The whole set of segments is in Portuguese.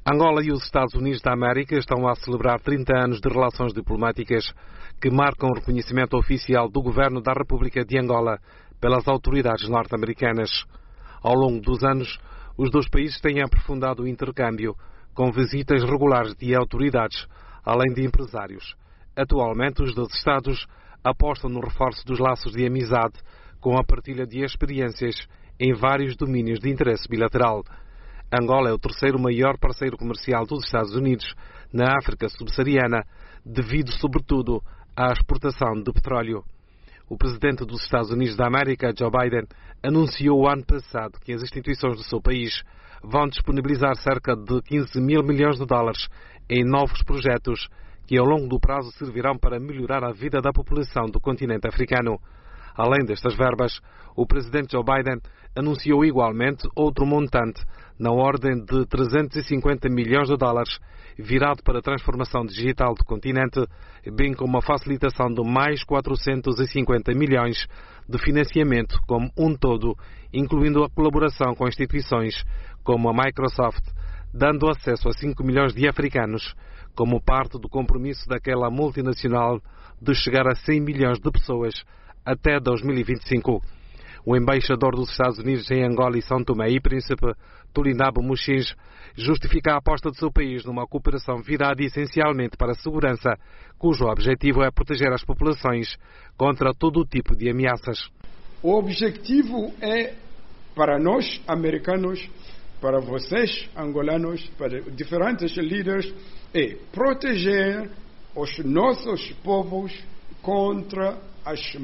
Angola e os Estados Unidos da América estão a celebrar 30 anos de relações diplomáticas que marcam o reconhecimento oficial do governo da República de Angola pelas autoridades norte-americanas. Ao longo dos anos, os dois países têm aprofundado o intercâmbio, com visitas regulares de autoridades, além de empresários. Atualmente, os dois Estados apostam no reforço dos laços de amizade, com a partilha de experiências em vários domínios de interesse bilateral. Angola é o terceiro maior parceiro comercial dos Estados Unidos na África subsaariana, devido sobretudo à exportação de petróleo. O presidente dos Estados Unidos da América, Joe Biden, anunciou o ano passado que as instituições do seu país vão disponibilizar cerca de 15 mil milhões de dólares em novos projetos que ao longo do prazo servirão para melhorar a vida da população do continente africano. Além destas verbas, o presidente Joe Biden anunciou igualmente outro montante na ordem de 350 milhões de dólares virado para a transformação digital do continente, bem como a facilitação de mais 450 milhões de financiamento como um todo, incluindo a colaboração com instituições como a Microsoft, dando acesso a 5 milhões de africanos, como parte do compromisso daquela multinacional de chegar a 100 milhões de pessoas até 2025. O embaixador dos Estados Unidos em Angola e São Tomé e Príncipe, Tulinabo Muxinge, justifica a aposta do seu país numa cooperação virada essencialmente para a segurança, cujo objetivo é proteger as populações contra todo o tipo de ameaças. O objetivo é, para nós, americanos, para vocês, angolanos, para diferentes líderes, é proteger os nossos povos contra as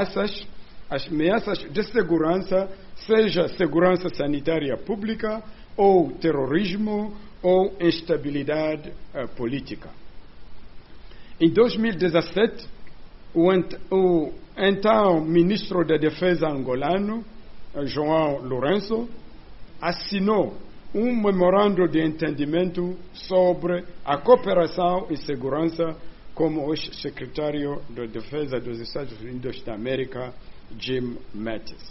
ameaças de segurança, seja segurança sanitária pública, ou terrorismo, ou instabilidade política. Em 2017, o então ministro da Defesa angolano, João Lourenço, assinou um memorando de entendimento sobre a cooperação e segurança com o secretário da Defesa dos Estados Unidos da América, Jim Mattis.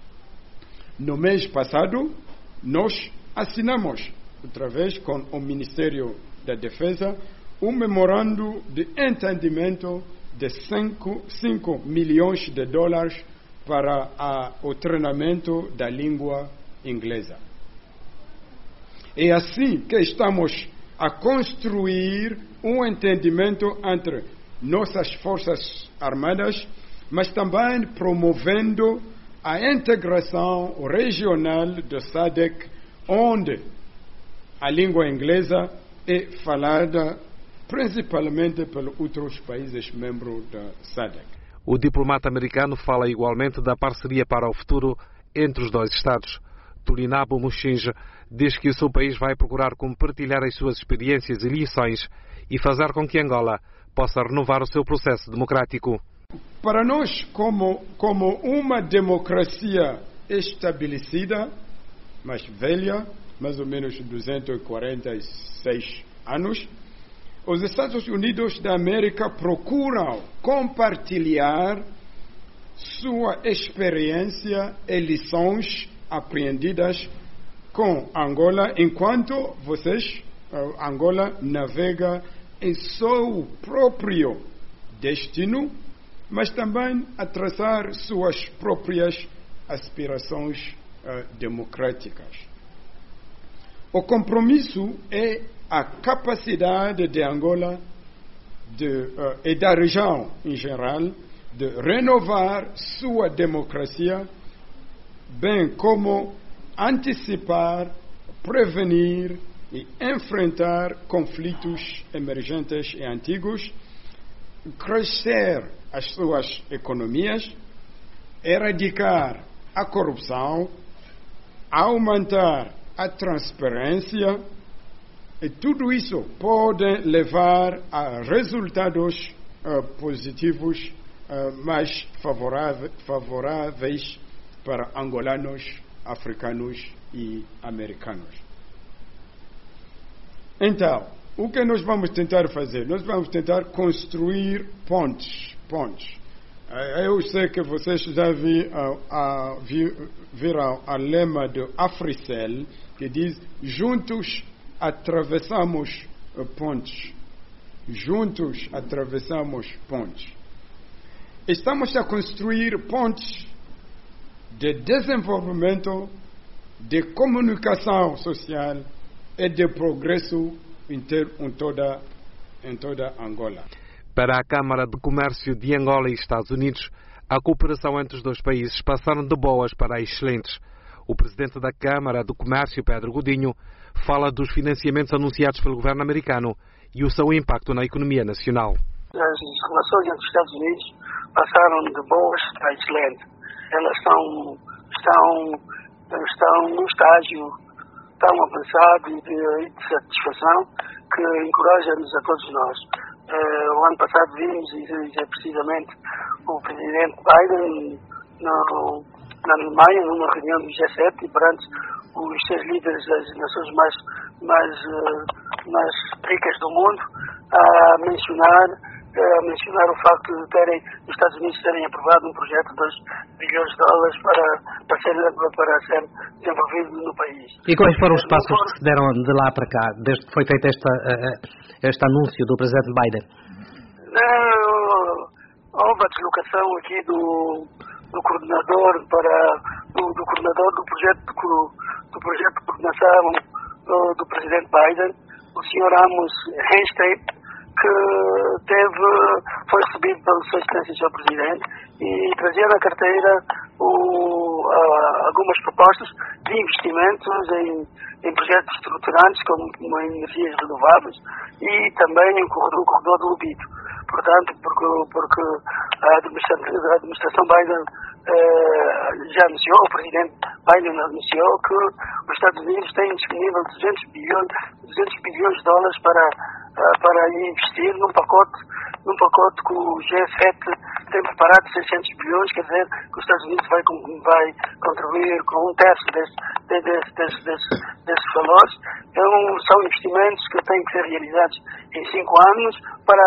No mês passado, nós assinamos, outra vez com o Ministério da Defesa, um memorando de entendimento de 5 milhões de dólares para o treinamento da língua inglesa. É assim que estamos a construir um entendimento entre nossas forças armadas, mas também promovendo a integração regional do SADC, onde a língua inglesa é falada principalmente pelos outros países membros da SADC. O diplomata americano fala igualmente da parceria para o futuro entre os dois Estados. Tulinabo Muxinge diz que o seu país vai procurar compartilhar as suas experiências e lições e fazer com que Angola possa renovar o seu processo democrático. Para nós, como uma democracia estabelecida, mas velha, mais ou menos 246 anos, os Estados Unidos da América procuram compartilhar sua experiência e lições aprendidas com Angola, enquanto Angola navega em seu próprio destino, mas também a traçar suas próprias aspirações democráticas. O compromisso é a capacidade de Angola e da região em geral de renovar sua democracia, bem como antecipar, prevenir e enfrentar conflitos emergentes e antigos, crescer as suas economias, erradicar a corrupção, aumentar a transparência, e tudo isso pode levar a resultados positivos mais favoráveis para angolanos, africanos e americanos. Então, o que nós vamos tentar fazer? Nós vamos tentar construir pontes. Eu sei que vocês já viram a lema do Africell, que diz: juntos atravessamos pontes. Juntos atravessamos pontes. Estamos a construir pontes de desenvolvimento, de comunicação social e de progresso em toda Angola. Para a Câmara de Comércio de Angola e Estados Unidos, a cooperação entre os dois países passaram de boas para excelentes. O presidente da Câmara de Comércio, Pedro Godinho, fala dos financiamentos anunciados pelo governo americano e o seu impacto na economia nacional. As relações entre os Estados Unidos passaram de boas a excelentes. Elas estão num estágio tão avançado e de satisfação que encoraja-nos a todos nós. O ano passado vimos, e precisamente, o presidente Biden na Alemanha, numa reunião do G7, perante os 6 líderes das nações mais ricas do mundo, a mencionar o facto de os Estados Unidos terem aprovado um projeto de $2 bilhões para ser desenvolvido no país. E quais foram os passos que se deram de lá para cá, desde que foi feito este anúncio do presidente Biden? Houve a deslocação aqui do coordenador do projeto de coordenação do presidente Biden, o Sr. Amos Hochstein, que foi recebido pela Sua Excelência Sr. Presidente e trazia na carteira algumas propostas de investimentos em projetos estruturantes como energias renováveis e também o corredor do Lubito. Portanto, porque a administração Biden já anunciou, o presidente Biden anunciou que os Estados Unidos têm disponível $200 bilhões para investir num pacote que o G7 tem preparado de 600 bilhões, quer dizer que os Estados Unidos vai contribuir com 1/3 desses valores. São investimentos que têm que ser realizados em 5 anos para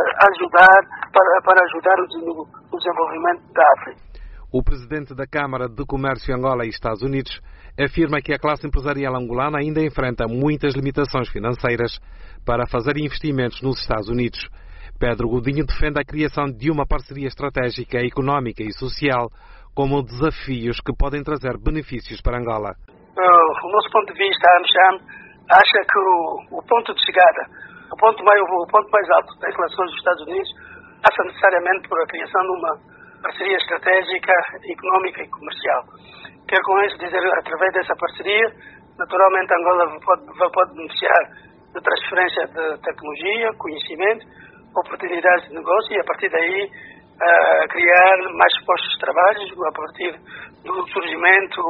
ajudar o desenvolvimento da África. O presidente da Câmara de Comércio Angola e Estados Unidos afirma que a classe empresarial angolana ainda enfrenta muitas limitações financeiras para fazer investimentos nos Estados Unidos. Pedro Godinho defende a criação de uma parceria estratégica, económica e social como desafios que podem trazer benefícios para Angola. O nosso ponto de vista, a AmCham acha que o ponto de chegada, o ponto mais alto das relações dos Estados Unidos passa necessariamente por a criação de uma parceria estratégica, económica e comercial. Quero com isso dizer, através dessa parceria, naturalmente Angola pode beneficiar de transferência de tecnologia, conhecimento, oportunidades de negócio e a partir daí criar mais postos de trabalho a partir do surgimento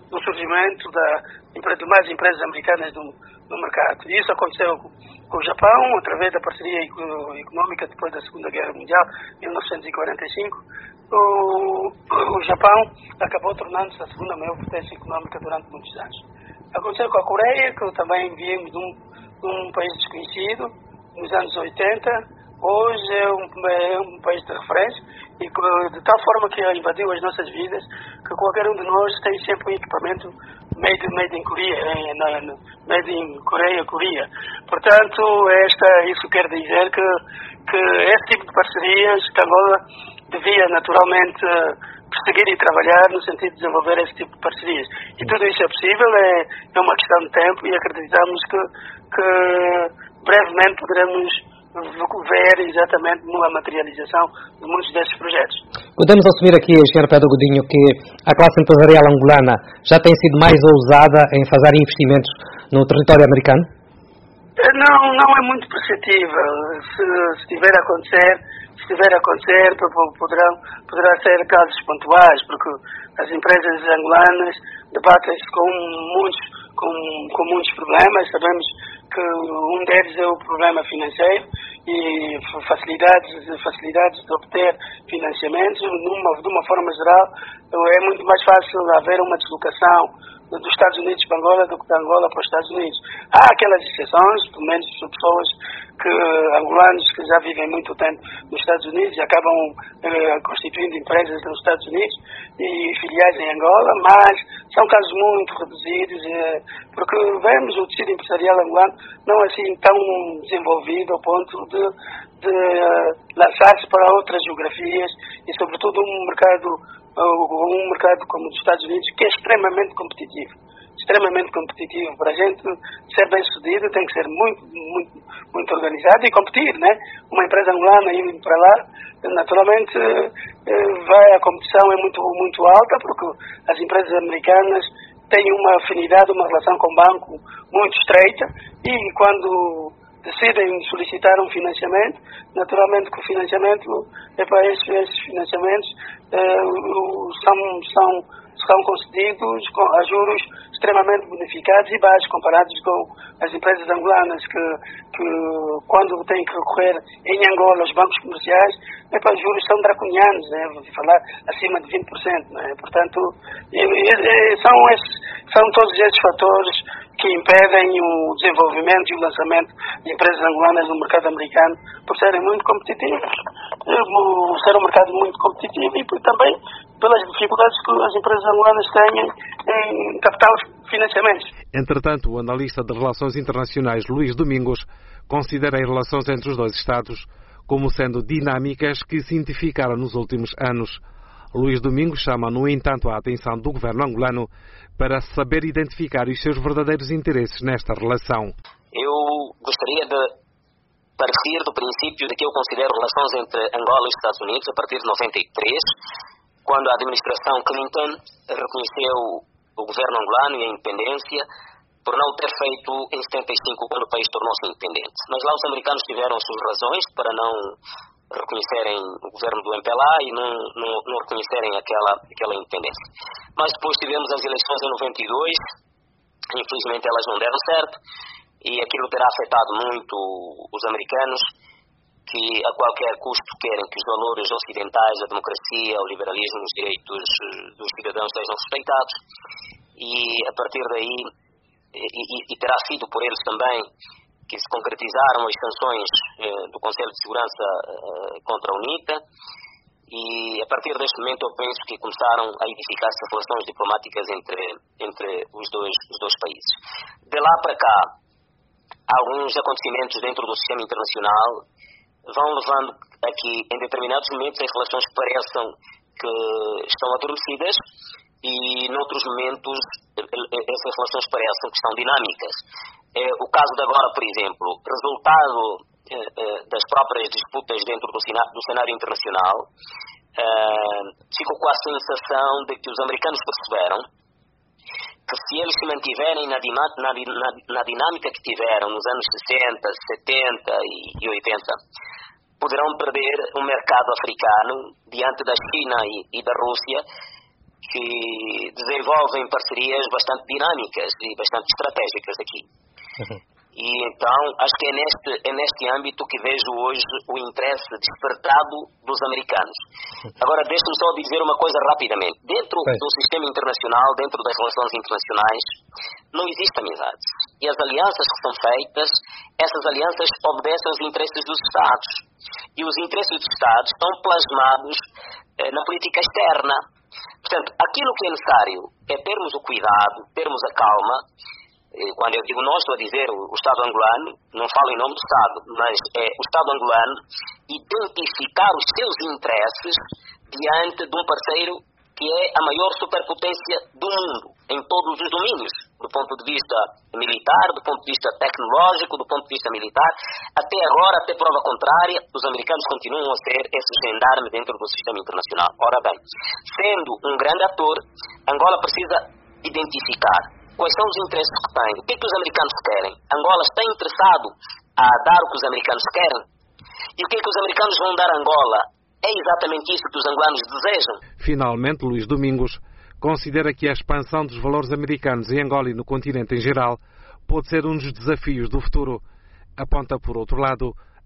de mais empresas americanas no mercado. E isso aconteceu com o Japão, através da parceria económica depois da Segunda Guerra Mundial, em 1945. O Japão acabou tornando-se a segunda maior potência económica durante muitos anos. Aconteceu com a Coreia, que também viemos de um país desconhecido, nos anos 80. Hoje é um país de referência e de tal forma que invadiu as nossas vidas que qualquer um de nós tem sempre um equipamento made in Korea, made in Coreia. Portanto, isso quer dizer que esse tipo de parcerias que Angola devia naturalmente perseguir e trabalhar no sentido de desenvolver esse tipo de parcerias. E tudo isso é possível, é uma questão de tempo e acreditamos que brevemente poderemos ver exatamente numa materialização de muitos desses projetos. Podemos assumir aqui, Sr. Pedro Godinho, que a classe empresarial angolana já tem sido mais ousada em fazer investimentos no território americano? Não é muito perceptível. Se estiver a acontecer, poderá ser casos pontuais, porque as empresas angolanas debatem-se com muitos problemas. Sabemos que um deles é o problema financeiro e facilidades de obter financiamentos. De uma forma geral, é muito mais fácil haver uma deslocação dos Estados Unidos para Angola do que de Angola para os Estados Unidos. Há aquelas exceções, pelo menos pessoas angolanos que já vivem muito tempo nos Estados Unidos e acabam constituindo empresas nos Estados Unidos e filiais em Angola, mas são casos muito reduzidos, porque vemos o tecido empresarial angolano não assim tão desenvolvido ao ponto de lançar-se para outras geografias e sobretudo um mercado como os Estados Unidos, que é extremamente competitivo. Para a gente ser bem sucedido tem que ser muito organizado e competir, né? Uma empresa angolana indo para lá, naturalmente a competição é muito alta, porque as empresas americanas têm uma afinidade, uma relação com o banco muito estreita e quando decidem solicitar um financiamento, naturalmente que o financiamento esses financiamentos são concedidos a juros extremamente bonificados e baixos comparados com as empresas angolanas que quando têm que recorrer em Angola aos bancos comerciais, os juros são draconianos, né? Vou falar acima de 20%, né? Portanto, são todos esses fatores que impedem o desenvolvimento e o lançamento de empresas angolanas no mercado americano por serem muito competitivos, ser um mercado muito competitivo e também pelas dificuldades que as empresas angolanas têm em captar financiamentos. Entretanto, o analista de Relações Internacionais Luís Domingos considera as relações entre os dois Estados como sendo dinâmicas que se intensificaram nos últimos anos. Luís Domingos chama, no entanto, a atenção do governo angolano para saber identificar os seus verdadeiros interesses nesta relação. Eu gostaria de partir do princípio de que eu considero relações entre Angola e os Estados Unidos a partir de 93, quando a administração Clinton reconheceu o governo angolano e a independência, por não ter feito em 75, quando o país tornou-se independente. Mas lá os americanos tiveram suas razões para não reconhecerem o governo do MPLA e não reconhecerem aquela independência. Mas depois tivemos as eleições em 92, infelizmente elas não deram certo, e aquilo terá afetado muito os americanos, que a qualquer custo querem que os valores ocidentais, a democracia, o liberalismo, os direitos dos cidadãos sejam respeitados, e a partir daí, e terá sido por eles também que se concretizaram as sanções do Conselho de Segurança contra a UNITA, e a partir deste momento eu penso que começaram a edificar-se relações diplomáticas entre os dois países. De lá para cá, alguns acontecimentos dentro do sistema internacional vão levando a que em determinados momentos as relações pareçam que estão adormecidas e noutros momentos essas relações parecem que estão dinâmicas. O caso de agora, por exemplo, resultado das próprias disputas dentro do cenário internacional, fico com a sensação de que os americanos perceberam que se eles se mantiverem na dinâmica que tiveram nos anos 60, 70 e 80, poderão perder um mercado africano diante da China e da Rússia, que desenvolvem parcerias bastante dinâmicas e bastante estratégicas aqui. E então, acho que é neste âmbito que vejo hoje o interesse despertado dos americanos. Agora, deixe-me só dizer uma coisa rapidamente. Dentro do sistema internacional, dentro das relações internacionais, não existe amizade. E as alianças que são feitas, essas alianças obedecem aos interesses dos Estados. E os interesses dos Estados estão plasmados na política externa. Portanto, aquilo que é necessário é termos o cuidado, termos a calma. Quando eu digo nós, estou a dizer o Estado angolano, não falo em nome do Estado, mas o Estado angolano identificar os seus interesses diante de um parceiro que é a maior superpotência do mundo, em todos os domínios, do ponto de vista militar, do ponto de vista tecnológico, do ponto de vista militar. Até agora, até prova contrária, os americanos continuam a ser esse gendarme dentro do sistema internacional. Ora bem, sendo um grande ator, Angola precisa identificar quais são os interesses que tem, o que é que os americanos querem. Angola está interessado a dar o que os americanos querem? E o que é que os americanos vão dar a Angola? É exatamente isso que os angolanos desejam. Finalmente, Luís Domingos considera que a expansão dos valores americanos em Angola e no continente em geral pode ser um dos desafios do futuro. Aponta, por outro lado,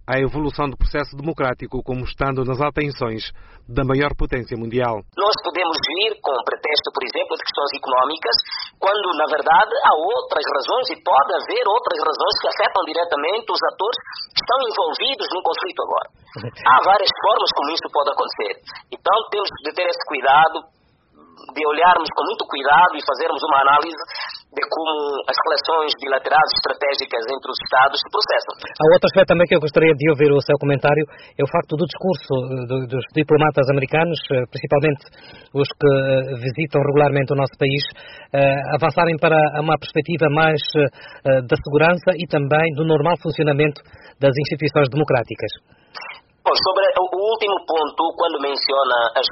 à evolução do processo democrático como estando nas atenções da maior potência mundial. Nós podemos vir com pretexto, por exemplo, de questões económicas, quando, na verdade, há outras razões e pode haver outras razões que afetam diretamente os atores que estão envolvidos no conflito agora. Há várias formas como isso pode acontecer. Então, temos de ter esse cuidado, de olharmos com muito cuidado e fazermos uma análise de como as relações bilaterais estratégicas entre os Estados se processam. Há outro aspecto também que eu gostaria de ouvir o seu comentário, é o facto do discurso dos diplomatas americanos, principalmente os que visitam regularmente o nosso país, avançarem para uma perspectiva mais da segurança e também do normal funcionamento das instituições democráticas. Bom, sobre o último ponto, quando menciona as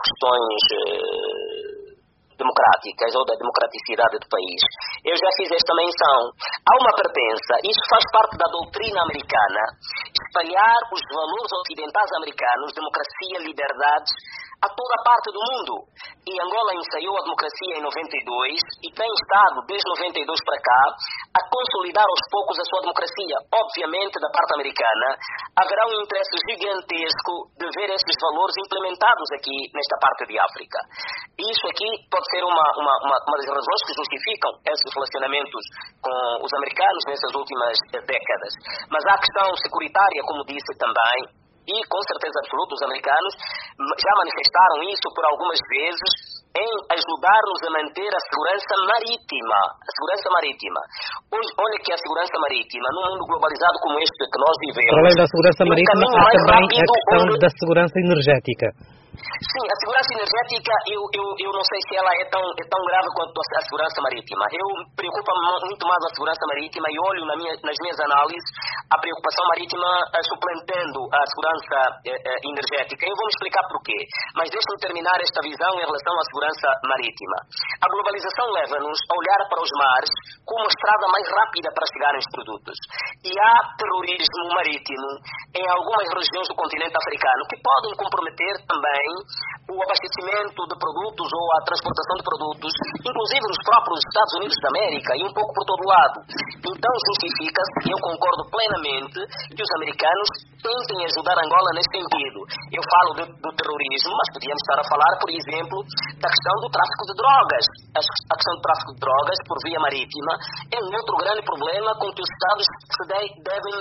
questões democráticas ou da democraticidade do país, eu já fiz esta menção. Há uma pertença, isso faz parte da doutrina americana, espalhar os valores ocidentais americanos, democracia, liberdades, a toda parte do mundo. E Angola ensaiou a democracia em 92 e tem estado, desde 92 para cá, a consolidar aos poucos a sua democracia. Obviamente, da parte americana, haverá um interesse gigantesco de ver esses valores implementados aqui nesta parte de África. E isso aqui pode ser uma das razões que justificam esses relacionamentos com os americanos nessas últimas décadas. Mas há a questão securitária, como disse também, e com certeza absoluta os americanos já manifestaram isso por algumas vezes em ajudar-nos a manter a segurança marítima. A segurança marítima. Hoje, olha que a segurança marítima, num mundo globalizado como este que nós vivemos... Para além da segurança marítima, há também a questão da segurança energética. Sim, a segurança energética, eu não sei se ela é tão grave quanto a segurança marítima. Eu preocupo-me muito mais a segurança marítima e olho nas minhas análises a preocupação marítima suplantando a segurança energética. Eu vou me explicar porquê, mas deixe-me terminar esta visão em relação à segurança marítima. A globalização leva-nos a olhar para os mares como a estrada mais rápida para chegar aos produtos. E há terrorismo marítimo em algumas regiões do continente africano que podem comprometer também o abastecimento de produtos ou a transportação de produtos, inclusive nos próprios Estados Unidos da América e um pouco por todo lado. Então justifica-se, e eu concordo plenamente, que os americanos tentem ajudar Angola nesse sentido. Eu falo do terrorismo, mas podíamos estar a falar, por exemplo, da questão do tráfico de drogas. A questão do tráfico de drogas por via marítima é um outro grande problema com que os Estados se devem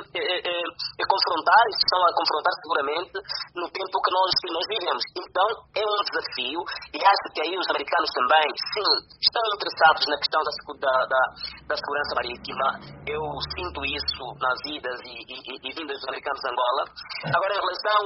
confrontar, e estão a confrontar seguramente no tempo que nós vivemos. Então, é um desafio e acho que aí os americanos também, sim, estão interessados na questão da segurança marítima. Eu sinto isso nas idas e vindas dos americanos a Angola. Agora, em relação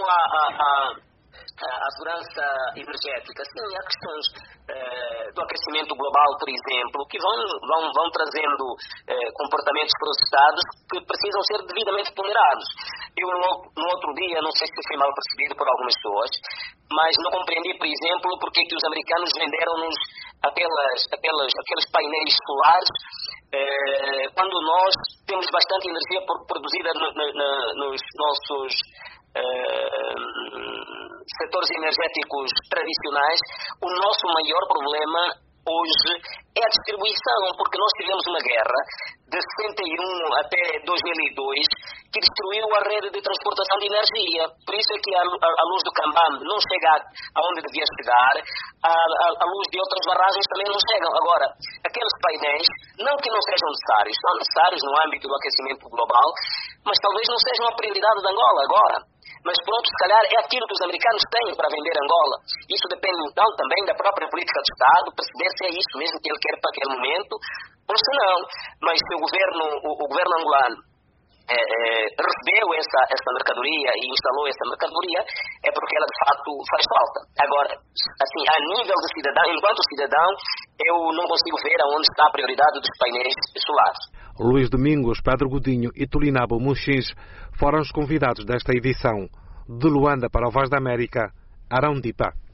à segurança energética, sim, há questões do aquecimento global, por exemplo, que vão trazendo comportamentos para os Estados que precisam ser devidamente ponderados. Eu, no outro dia, não sei se fui mal percebido por algumas pessoas, mas não compreendi, por exemplo, porque que os americanos venderam-nos aqueles painéis solares quando nós temos bastante energia produzida nos nossos setores energéticos tradicionais. O nosso maior problema hoje é a distribuição, porque nós tivemos uma guerra de 61 até 2002 que destruiu a rede de transportação de energia. Por isso é que a luz do Cambambe não chega aonde devia chegar, a luz de outras barragens também não chegam. Agora, aqueles painéis, não que não sejam necessários, são necessários no âmbito do aquecimento global, mas talvez não sejam a prioridade de Angola agora. Mas pronto, se calhar é aquilo que os americanos têm para vender Angola. Isso depende então também da própria política do Estado, perceber se é isso mesmo que ele quer para aquele momento, ou se não. Mas se o governo angolano recebeu essa mercadoria e instalou essa mercadoria, é porque ela de facto faz falta. Agora, assim, a nível de cidadão, enquanto cidadão, eu não consigo ver aonde está a prioridade dos painéis solares. Luís Domingos, Pedro Godinho e Tulinabo Muxins foram os convidados desta edição. De Luanda para a Voz da América, Arão Dipa.